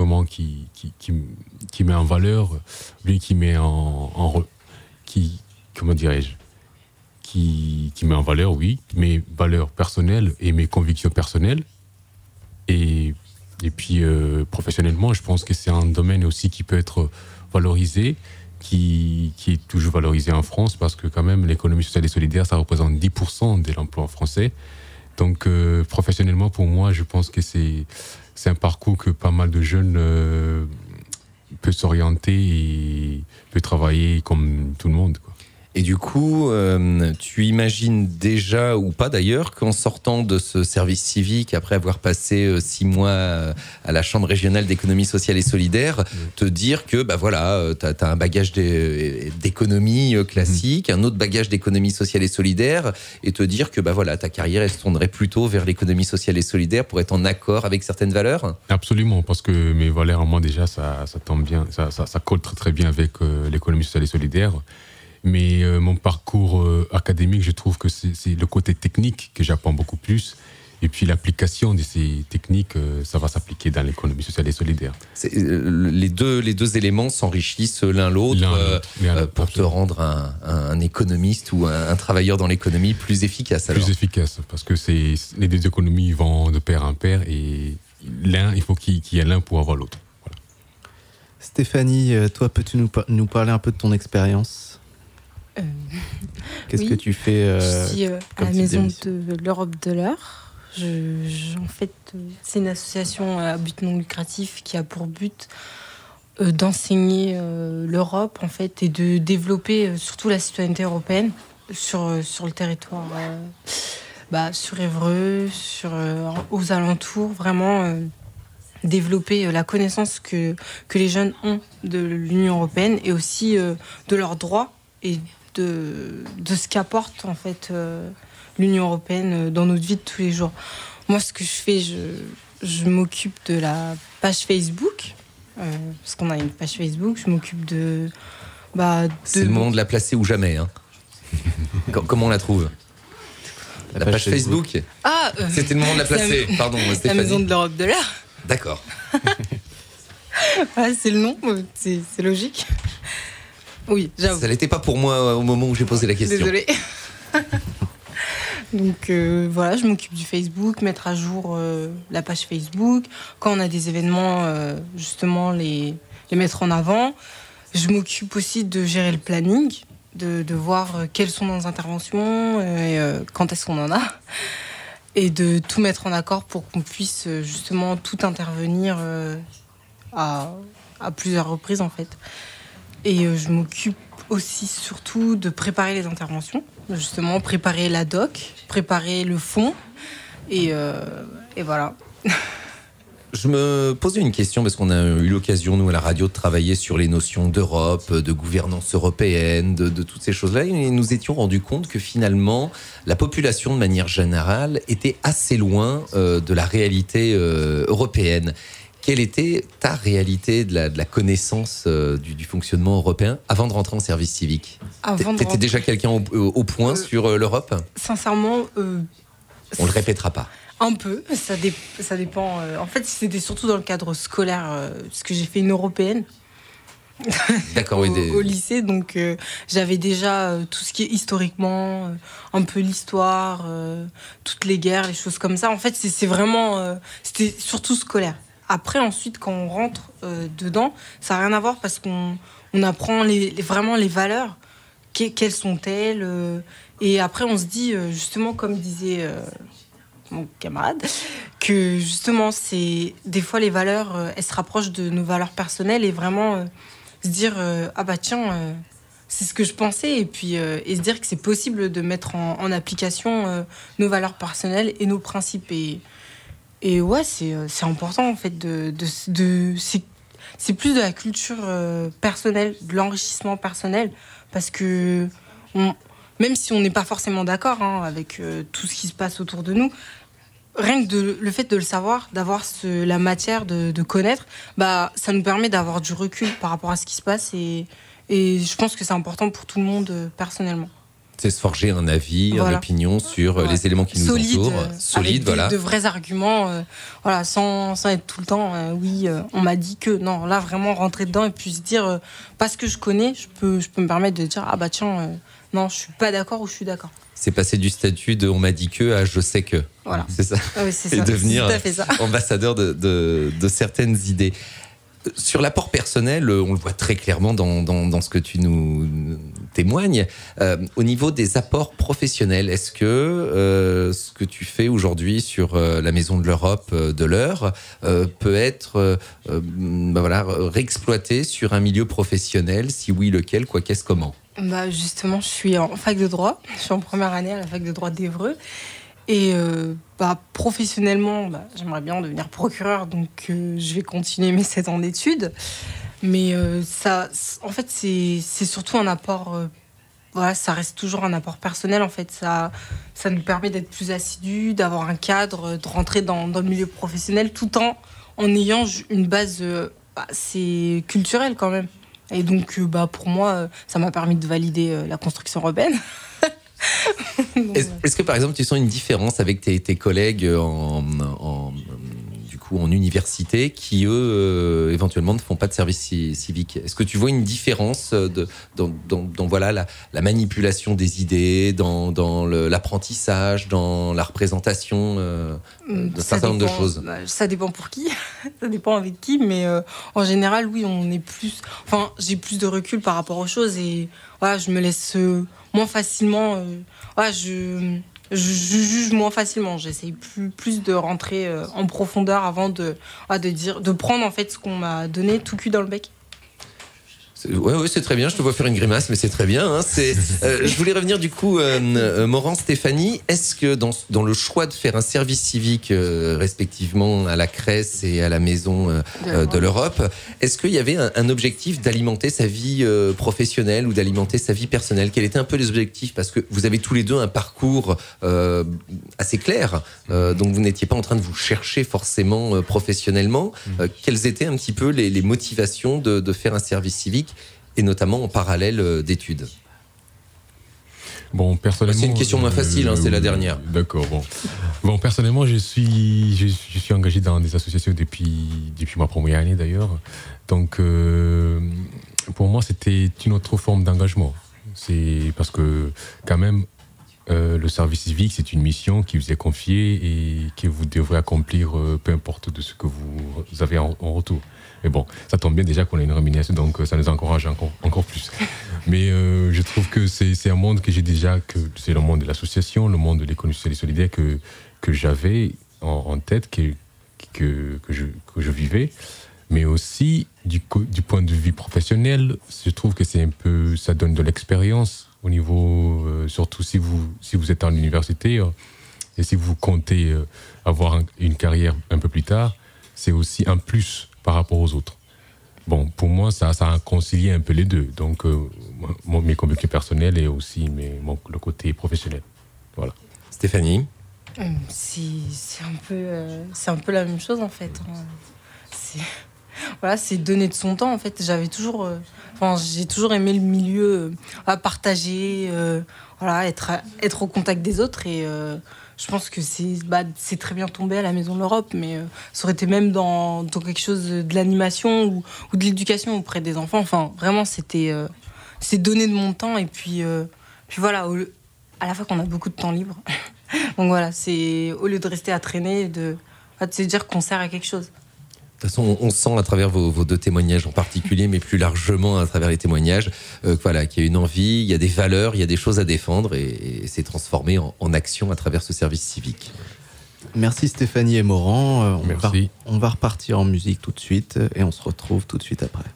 met en valeur, lui qui met comment dirais-je, qui met en valeur, oui, mes valeurs personnelles et mes convictions personnelles. Et puis professionnellement, je pense que c'est un domaine aussi qui peut être valorisé, qui est toujours valorisé en France, parce que quand même l'économie sociale et solidaire, ça représente 10% de l'emploi français. Donc, professionnellement, pour moi, je pense que c'est un parcours que pas mal de jeunes peuvent s'orienter et peuvent travailler comme tout le monde, quoi. Et du coup, tu imagines déjà, ou pas d'ailleurs, qu'en sortant de ce service civique, après avoir passé 6 mois à la Chambre régionale d'économie sociale et solidaire, te dire que t'as un bagage d'économie classique, un autre bagage d'économie sociale et solidaire, et te dire que ta carrière elle se tournerait plutôt vers l'économie sociale et solidaire pour être en accord avec certaines valeurs ? Absolument, parce que mes valeurs, moi déjà, ça tombe bien, ça colle très très bien avec l'économie sociale et solidaire. Mais mon parcours académique, je trouve que c'est le côté technique que j'apprends beaucoup plus. Et puis l'application de ces techniques, ça va s'appliquer dans l'économie sociale et solidaire. Les deux éléments s'enrichissent l'un l'autre pour te rendre un économiste ou un travailleur dans l'économie plus efficace. Alors. Plus efficace, parce que les deux économies vont de pair en pair et il faut qu'il y ait l'un pour avoir l'autre. Voilà. Stéphanie, toi, peux-tu nous parler un peu de ton expérience ? Qu'est-ce que tu fais Je suis à la maison de l'Europe de l'heure. En fait, c'est une association à but non lucratif qui a pour but d'enseigner l'Europe en fait, et de développer surtout la citoyenneté européenne sur le territoire, sur Évreux, aux alentours, vraiment développer la connaissance que les jeunes ont de l'Union européenne et aussi de leurs droits et de ce qu'apporte en fait l'Union européenne dans notre vie de tous les jours. Moi, ce que je fais, je m'occupe de la page Facebook, parce qu'on a une page Facebook. Je m'occupe de... C'est le moment de la placer ou jamais. Hein. Comment on la trouve ? La page Facebook. C'était le moment de la placer. Pardon, Stéphanie. La maison de l'Europe de l'heure. D'accord. C'est le nom, c'est logique. Oui, j'avoue. Ça l'était pas pour moi au moment où j'ai posé la question. Désolée. Donc je m'occupe du Facebook, mettre à jour la page Facebook. Quand on a des événements, justement, les mettre en avant. Je m'occupe aussi de gérer le planning, de voir quelles sont nos interventions et quand est-ce qu'on en a. Et de tout mettre en accord pour qu'on puisse justement tout intervenir à plusieurs reprises, en fait. Et je m'occupe aussi surtout de préparer les interventions, justement préparer la doc, préparer le fond, et voilà. Je me posais une question parce qu'on a eu l'occasion, nous, à la radio, de travailler sur les notions d'Europe, de gouvernance européenne, de toutes ces choses-là. Et nous étions rendus compte que finalement, la population, de manière générale, était assez loin de la réalité européenne. quelle était ta réalité de la connaissance du fonctionnement européen avant de rentrer en service civique? T'étais déjà quelqu'un au point sur l'Europe? Sincèrement, on le répétera pas. Un peu, ça dépend. En fait, c'était surtout dans le cadre scolaire, parce que j'ai fait une européenne. D'accord, oui, au lycée, donc j'avais déjà tout ce qui est historiquement, un peu l'histoire, toutes les guerres, les choses comme ça. En fait, c'est vraiment, c'était surtout scolaire. Après, ensuite, quand on rentre dedans, ça n'a rien à voir parce qu'on apprend vraiment les valeurs, quelles sont-elles, et après on se dit, justement, comme disait mon camarade, que justement, des fois les valeurs, elles se rapprochent de nos valeurs personnelles et vraiment se dire ah bah tiens, c'est ce que je pensais, et se dire que c'est possible de mettre en application nos valeurs personnelles et nos principes, et ouais, c'est important en fait c'est plus de la culture personnelle, de l'enrichissement personnel, parce que même si on n'est pas forcément d'accord avec tout ce qui se passe autour de nous, rien que le fait de le savoir, d'avoir la matière, de connaître, bah, ça nous permet d'avoir du recul par rapport à ce qui se passe, et je pense que c'est important pour tout le monde personnellement. C'est se forger un avis, une opinion sur les éléments qui nous entourent. Solide, voilà. De vrais arguments, sans être tout le temps, on m'a dit que. Non, là, vraiment rentrer dedans et puis se dire, parce que je connais, je peux me permettre de dire, ah bah tiens, non, je suis pas d'accord ou je suis d'accord. C'est passer du statut de on m'a dit que à je sais que. Voilà. C'est ça. Oui, c'est ça. Et devenir tout à fait ça. ambassadeur de certaines idées. Sur l'apport personnel, on le voit très clairement dans ce que tu nous témoignes. Au niveau des apports professionnels, est-ce que ce que tu fais aujourd'hui sur la Maison de l'Europe de l'Eure peut être réexploité sur un milieu professionnel? Si oui, lequel, quoi, qu'est-ce, comment? Bah justement, je suis en fac de droit. Je suis en première année à la fac de droit d'Évreux. Et professionnellement, j'aimerais bien devenir procureur, donc je vais continuer mes 7 ans d'études. Mais ça, en fait, c'est surtout un apport. Ça reste toujours un apport personnel. En fait, ça nous permet d'être plus assidus, d'avoir un cadre, de rentrer dans le milieu professionnel, tout en ayant une base c'est culturelle quand même. Et donc, pour moi, ça m'a permis de valider la construction urbaine. Est-ce que par exemple tu sens une différence avec tes collègues en université qui eux éventuellement ne font pas de service civique? Est-ce que tu vois une différence dans la manipulation des idées, dans l'apprentissage, dans la représentation d'un certain nombre de choses? Ça dépend pour qui, ça dépend avec qui, mais en général oui, j'ai plus de recul par rapport aux choses, et je me laisse moins facilement, je juge moins facilement. J'essaye plus de rentrer en profondeur avant de prendre en fait ce qu'on m'a donné tout cul dans le bec. Oui, c'est très bien. Je te vois faire une grimace, mais c'est très bien. Je voulais revenir du coup, Morand, Stéphanie. Est-ce que dans le choix de faire un service civique, respectivement à la Cresse et à la Maison de l'Europe, est-ce qu'il y avait un objectif d'alimenter sa vie professionnelle ou d'alimenter sa vie personnelle? Quels étaient un peu les objectifs? Parce que vous avez tous les deux un parcours assez clair, donc vous n'étiez pas en train de vous chercher forcément professionnellement. Quelles étaient un petit peu les motivations de faire un service civique, et notamment en parallèle d'études? Bon, personnellement, c'est une question moins facile, c'est la dernière. D'accord, bon, personnellement, je suis engagé dans des associations depuis ma première année d'ailleurs. Donc, pour moi, c'était une autre forme d'engagement. C'est parce que, quand même, le service civique, c'est une mission qui vous est confiée et que vous devrez accomplir, peu importe de ce que vous avez en retour. Mais bon, ça tombe bien déjà qu'on a une rémunération, donc ça nous encourage encore plus. Mais je trouve que c'est un monde que j'ai déjà, que c'est le monde de l'association, le monde de l'économie sociale et solidaire que j'avais en tête, que je vivais. Mais aussi, du point de vue professionnel, je trouve que ça donne de l'expérience au niveau, surtout si vous êtes en université et si vous comptez avoir une carrière un peu plus tard, c'est aussi un plus par rapport aux autres. Bon, pour moi, ça a concilié un peu les deux. Donc, mes convictions personnelles et aussi le côté professionnel. Voilà. Stéphanie? C'est un peu la même chose, en fait. c'est donner de son temps en fait. J'ai toujours aimé le milieu, partager, être au contact des autres et je pense que c'est très bien tombé à la Maison de l'Europe, mais ça aurait été même dans quelque chose de l'animation ou de l'éducation auprès des enfants. Enfin, vraiment, c'est donner de mon temps et puis voilà, à la fois qu'on a beaucoup de temps libre. Donc voilà, c'est au lieu de rester à traîner, de se dire qu'on sert à quelque chose. De toute façon, on sent à travers vos deux témoignages en particulier, mais plus largement à travers les témoignages, qu'il y a une envie, il y a des valeurs, il y a des choses à défendre et c'est transformé en action à travers ce service civique. Merci Stéphanie et Morand. Merci. On va repartir en musique tout de suite et on se retrouve tout de suite après.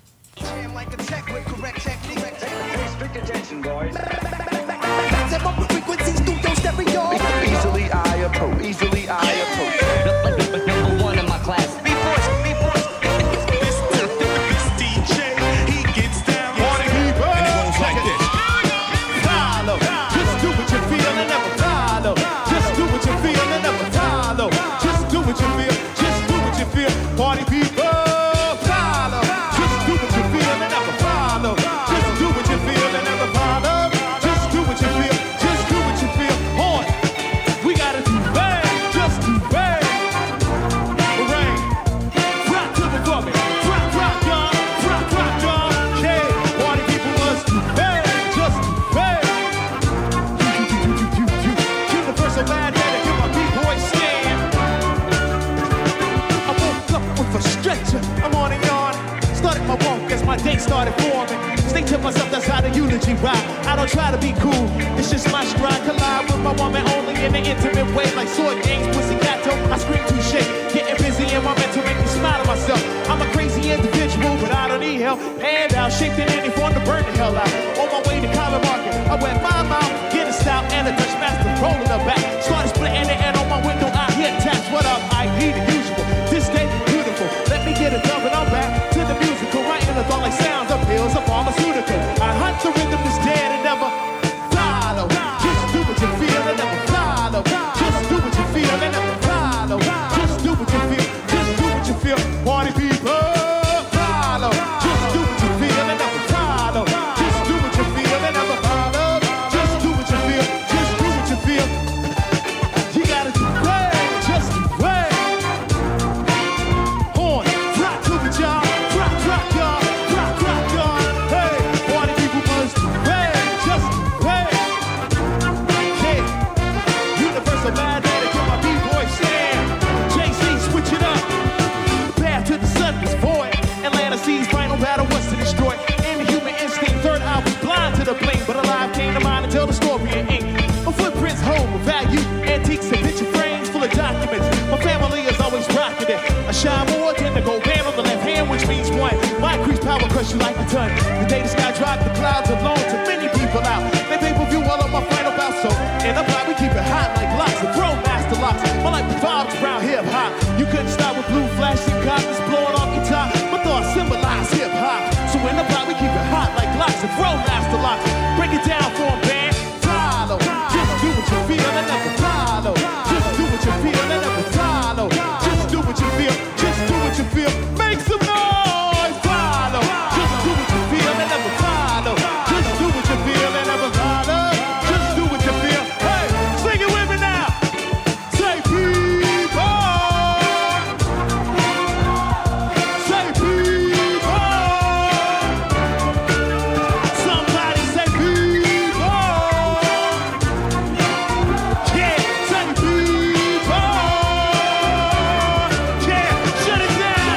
Started forming. Think to myself, that's how the eulogy ride. I don't try to be cool, it's just my stride. Collide with my woman only in an intimate way, like sword games, pussy gato. I scream too shit, getting busy in my mental, make me smile to myself. I'm a crazy individual, but I don't need help. Hand out, shaped in any form to burn the hell out. On my way to College Market, I went my mouth, get a style and a Dutch master rolling the back. Started splitting the end on my window, I hear taps. What up? I hear the usual. This day, beautiful. Let me get a dub and I'm back to the musical. Writing a thought like sounds of pills, a pharmaceutical. I hunt the rhythm is dead and never follow. Just do what you feel and never follow. Just do what you feel and never follow. Just do what you feel. Just do what you feel. Party people, follow. Just do what you feel and never follow. Just do what you feel and never follow. Just do what you feel. Just do what you feel. You gotta do way, just do way. Horn, rock to the job, rock, rock, y'all, rock, rock, y'all. Hey, party people must do way, just do way. Yeah, universal mad daddy to my B-boy Sam. JC, switch it up. Path to the sun was void. Atlanta sees final battle was to destroy. Inhuman instinct, third eye was blind to the blame, but alive came to mind and tell the story in ink. My footprints hold value, antiques and picture frames full of documents. My family is always rocking it. I shine more than the gold band on the left hand, which means one. My increased power crush you like a ton. The day the sky dropped, the clouds alone to many people out. They pay-per-view all of my final bout, so in the block we keep it hot like locks and throw master locks. My life revolves around hip hop. You couldn't stop with blue flashing coppers blowing off your top. My thoughts symbolize hip hop. So in the block we keep it hot like locks and throw master locks. Break it down for 'em, band. Follow. Just do what you feel and never follow. Just do what you feel and never follow. Just do what you feel. Just do what you feel. Make some noise. Follow. Just do what you feel and never follow. Just do what you feel and never follow. Just do what you feel. Hey, sing it with me now. Say people. Say people. Somebody say people. Yeah, say people. Yeah, shut it down.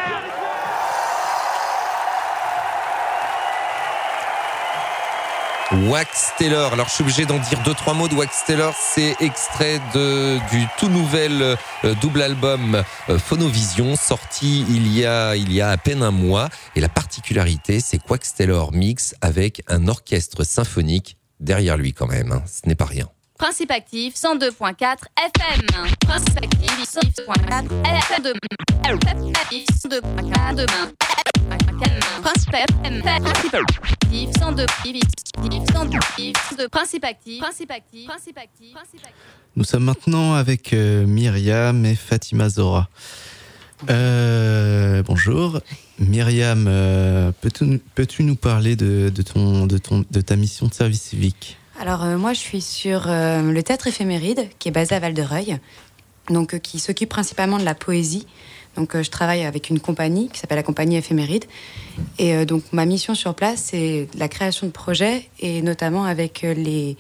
Wax Taylor. Alors, je suis obligé d'en dire 2-3 mots de Wax Taylor. C'est extrait du tout nouvel double album Phonovision, sorti il y a à peine un mois. Et la particularité, c'est que Wax Taylor mix avec un orchestre symphonique derrière lui quand même. Ce n'est pas rien. Principe actif 102.4 FM. Principe actif 102.4 FM demain. 102.4 demain. Principe FM. Principe actif 102. Principe actif. Principe actif. Principe actif. Nous sommes maintenant avec Myriam et Fatima Zora. Bonjour. Myriam, peux-tu nous parler de ta mission de service civique ? Alors moi je suis sur le théâtre éphéméride qui est basé à Val-de-Reuil, donc qui s'occupe principalement de la poésie. Donc je travaille avec une compagnie qui s'appelle la compagnie éphéméride et donc ma mission sur place c'est la création de projets et notamment avec tout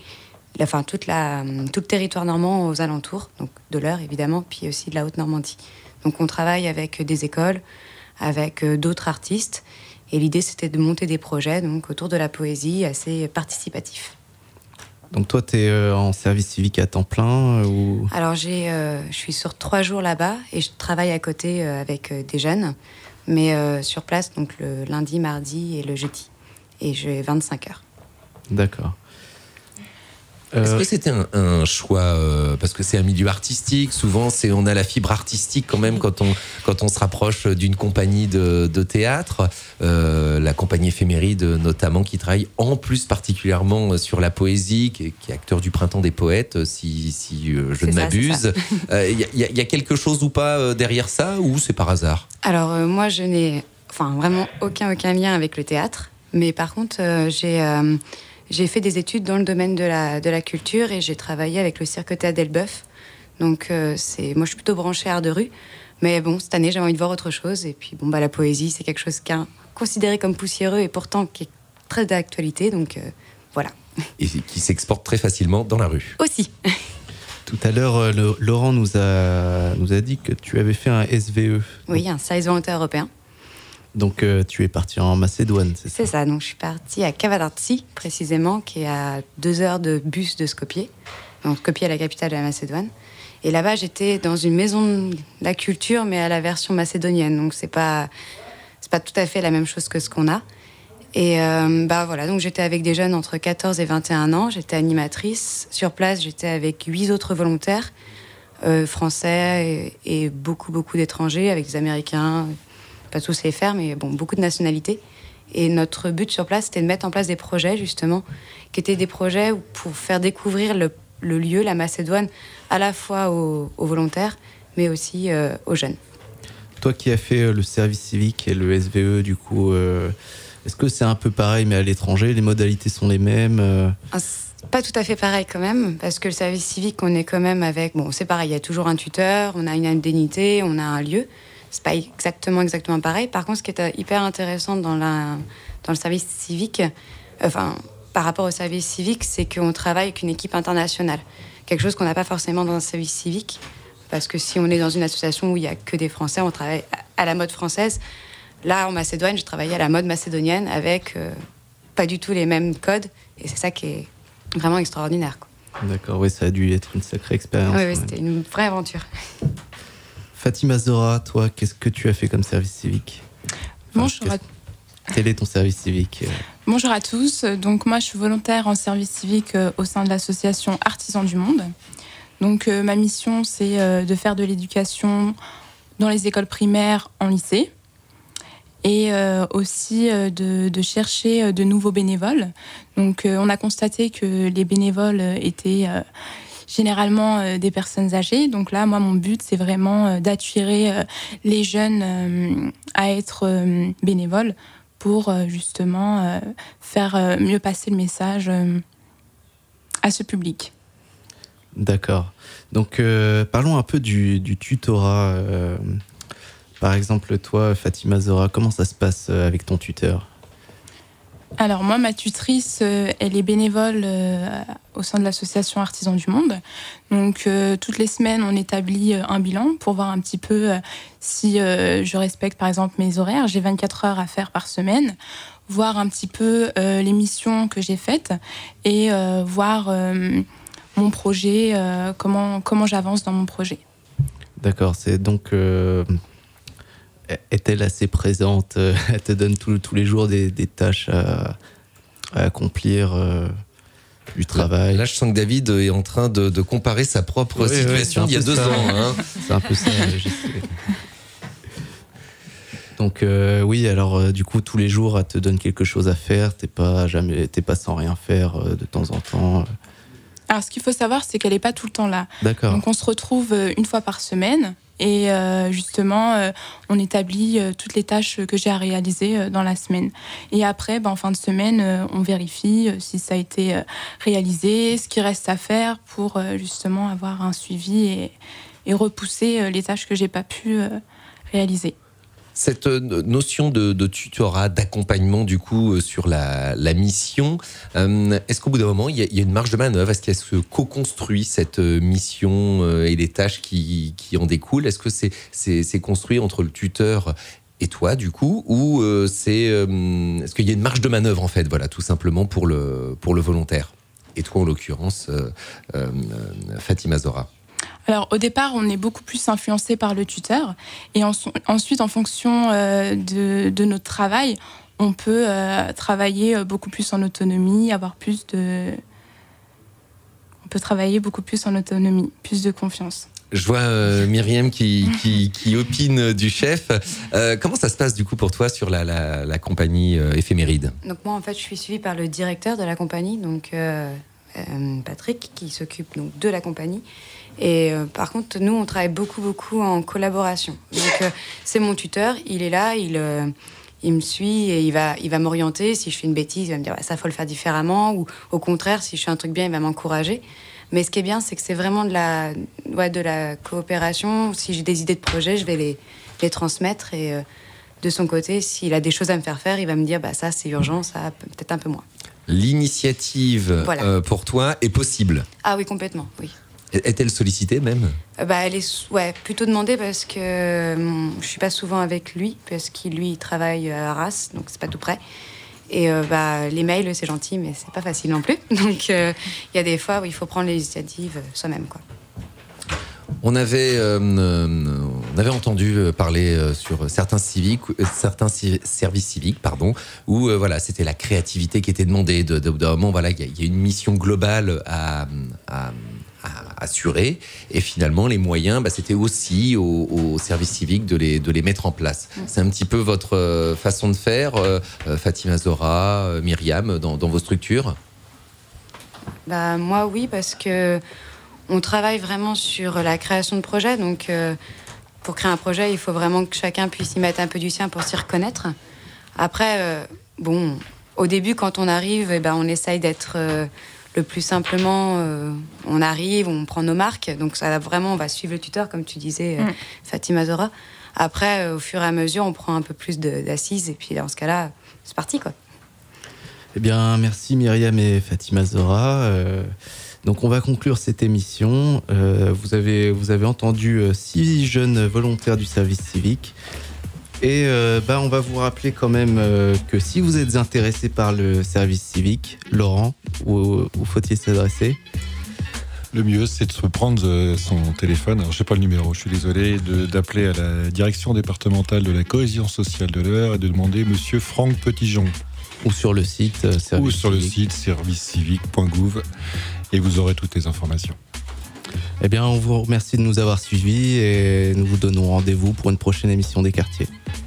le territoire normand aux alentours, donc de l'Eure évidemment, puis aussi de la Haute-Normandie. Donc on travaille avec des écoles, avec d'autres artistes et l'idée c'était de monter des projets donc autour de la poésie assez participatifs. Donc toi, tu es en service civique à temps plein ou... Alors je suis sur 3 jours là-bas et je travaille à côté avec des jeunes, mais sur place donc le lundi, mardi et le jeudi. Et j'ai 25 heures. D'accord. Est-ce que c'était un choix parce que c'est un milieu artistique, souvent on a la fibre artistique quand même quand on se rapproche d'une compagnie de théâtre, la compagnie éphéméride notamment qui travaille en plus particulièrement sur la poésie, qui est acteur du Printemps des poètes si je ne m'abuse. Il y a quelque chose ou pas derrière ça ou c'est par hasard? Alors moi je n'ai vraiment aucun lien avec le théâtre, mais par contre j'ai fait des études dans le domaine de la culture et j'ai travaillé avec le Cirque Théâtre d'Elbeuf. Donc moi je suis plutôt branchée art de rue, mais bon cette année j'avais envie de voir autre chose et puis la poésie c'est quelque chose qui est considéré comme poussiéreux et pourtant qui est très d'actualité, donc voilà. Et qui s'exporte très facilement dans la rue. Aussi. Tout à l'heure Laurent nous a dit que tu avais fait un SVE. Oui, un service volontaire européen. Donc tu es parti en Macédoine, c'est ça? C'est ça, donc je suis partie à Kavadartsi, précisément, qui est à 2 heures de bus de Skopje. Donc Skopje est la capitale de la Macédoine. Et là-bas, j'étais dans une maison de la culture, mais à la version macédonienne. Donc c'est pas tout à fait la même chose que ce qu'on a. Et voilà, donc j'étais avec des jeunes entre 14 et 21 ans. J'étais animatrice. Sur place, j'étais avec 8 autres volontaires, français et beaucoup d'étrangers, avec des Américains... pas tous les faire, mais beaucoup de nationalités. Et notre but sur place, c'était de mettre en place des projets, justement, qui étaient des projets pour faire découvrir le lieu, la Macédoine, à la fois aux volontaires, mais aussi aux jeunes. Toi qui as fait le service civique et le SVE, du coup, est-ce que c'est un peu pareil, mais à l'étranger, les modalités sont les mêmes Pas tout à fait pareil quand même, parce que le service civique, on est quand même avec... c'est pareil, il y a toujours un tuteur, on a une indemnité, on a un lieu... C'est pas exactement pareil. Par contre, ce qui est hyper intéressant dans le service civique, par rapport au service civique, c'est qu'on travaille avec une équipe internationale. Quelque chose qu'on n'a pas forcément dans un service civique. Parce que si on est dans une association où il n'y a que des Français, on travaille à la mode française. Là, en Macédoine, je travaillais à la mode macédonienne avec pas du tout les mêmes codes. Et c'est ça qui est vraiment extraordinaire, quoi. D'accord, oui, ça a dû être une sacrée expérience. Oui, c'était une vraie aventure. Fatima Zora, toi, qu'est-ce que tu as fait comme service civique? Bonjour. Quel est ton service civique? Bonjour à tous. Donc moi, je suis volontaire en service civique au sein de l'association Artisans du Monde. Donc ma mission, c'est de faire de l'éducation dans les écoles primaires, en lycée, et aussi de chercher de nouveaux bénévoles. Donc on a constaté que les bénévoles étaient généralement des personnes âgées. Donc là, moi, mon but, c'est vraiment d'attirer les jeunes à être bénévoles pour justement faire mieux passer le message à ce public. D'accord. Donc, parlons un peu du tutorat. Par exemple, toi, Fatima Zora, comment ça se passe avec ton tuteur? Alors moi, ma tutrice, elle est bénévole au sein de l'association Artisans du Monde. Donc toutes les semaines, on établit un bilan pour voir un petit peu si je respecte par exemple mes horaires. J'ai 24 heures à faire par semaine, voir un petit peu les missions que j'ai faites et voir mon projet, comment j'avance dans mon projet. D'accord, c'est donc... Est-elle assez présente? Elle te donne tous les jours des tâches à accomplir, du travail. Là, je sens que David est en train de comparer sa propre situation d'il y a 2 ans. Hein. C'est un peu ça, je sais. Donc oui, alors du coup, tous les jours, elle te donne quelque chose à faire. T'es pas sans rien faire de temps en temps. Alors, ce qu'il faut savoir, c'est qu'elle n'est pas tout le temps là. D'accord. Donc, on se retrouve une fois par semaine Et justement, on établit toutes les tâches que j'ai à réaliser dans la semaine. Et après, en fin de semaine, on vérifie si ça a été réalisé, ce qui reste à faire pour justement avoir un suivi et repousser les tâches que j'ai pas pu réaliser. Cette notion de tutorat, d'accompagnement du coup sur la mission, est-ce qu'au bout d'un moment il y a une marge de manœuvre? Est-ce qu'elle se co-construit cette mission et les tâches qui en découlent? Est-ce que c'est construit entre le tuteur et toi du coup, ou est-ce qu'il y a une marge de manœuvre en fait, voilà, tout simplement pour le volontaire? Et toi en l'occurrence, Fatima Zora. Alors au départ, on est beaucoup plus influencé par le tuteur, et ensuite, en fonction de notre travail, on peut travailler beaucoup plus en autonomie, on peut travailler beaucoup plus en autonomie, plus de confiance. Je vois Myriam qui opine du chef. Comment ça se passe du coup pour toi sur la compagnie éphéméride? Donc moi en fait, je suis suivie par le directeur de la compagnie, donc Patrick, qui s'occupe donc de la compagnie. Et par contre, nous, on travaille beaucoup en collaboration. Donc, c'est mon tuteur, il est là, il me suit et il va m'orienter. Si je fais une bêtise, il va me dire ça, faut le faire différemment. Ou au contraire, si je fais un truc bien, il va m'encourager. Mais ce qui est bien, c'est que c'est vraiment de la coopération. Si j'ai des idées de projet, je vais les transmettre. Et de son côté, s'il a des choses à me faire faire, il va me dire ça, c'est urgent, ça, peut-être un peu moins. L'initiative, voilà, pour toi, est possible? Ah oui, complètement, oui. Est-elle sollicitée même? Elle est plutôt demandée parce que je suis pas souvent avec lui, parce qu'il lui il travaille à Arras, donc c'est pas tout près. Et les mails c'est gentil, mais c'est pas facile non plus. Donc il y a des fois où il faut prendre l'initiative soi-même, quoi. On avait entendu parler sur certains services civiques, où voilà, c'était la créativité qui était demandée. D'un moment, voilà, il y a une mission globale à assurer, et finalement les moyens, c'était aussi au service civique de les mettre en place. C'est un petit peu votre façon de faire, Fatima Zora, Myriam, dans vos structures? Moi oui, parce que on travaille vraiment sur la création de projets, donc pour créer un projet, il faut vraiment que chacun puisse y mettre un peu du sien pour s'y reconnaître. Après, au début, quand on arrive, on essaye d'être le plus simplement, on arrive, on prend nos marques, donc ça vraiment, on va suivre le tuteur, comme tu disais, Fatima Zora. Après, au fur et à mesure, on prend un peu plus d'assises, et puis dans ce cas-là, c'est parti, quoi. Eh bien, merci Myriam et Fatima Zora. Donc, on va conclure cette émission. Vous avez entendu 6 jeunes volontaires du service civique. Et on va vous rappeler quand même que si vous êtes intéressé par le service civique, Laurent, où faut-il s'adresser? Le mieux, c'est de se prendre son téléphone, alors je sais pas le numéro, je suis désolé, d'appeler à la direction départementale de la cohésion sociale de l'Eure et de demander Monsieur Franck Petitjean. Ou sur le site servicecivique.gouv, et vous aurez toutes les informations. Eh bien, on vous remercie de nous avoir suivis et nous vous donnons rendez-vous pour une prochaine émission des quartiers.